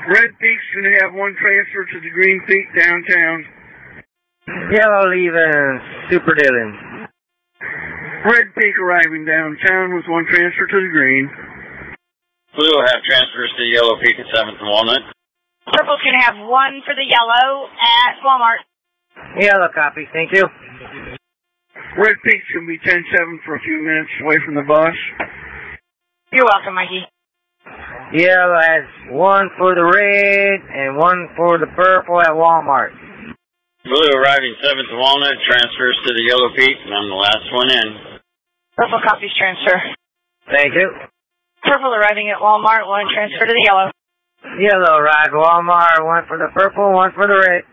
Red Peak's going to have one transfer to the Green Peak downtown. Yellow leaving Super Dillon. Red Peak arriving downtown with one transfer to the Green. Blue will have transfers to Yellow Peak at 7th and Walnut. Purple's going to have one for the Yellow at Walmart. Yellow copy, thank you. Red Peak's going to be 10-7 for a few minutes away from the bus. You're welcome, Mikey. Yellow has one for the red and one for the purple at Walmart. Blue arriving 7th and Walnut, transfers to the Yellow Peak, and I'm the last one in. Purple copies transfer. Thank you. Purple arriving at Walmart, one transfer to the Yellow. Yellow arrived at Walmart, one for the purple, one for the red.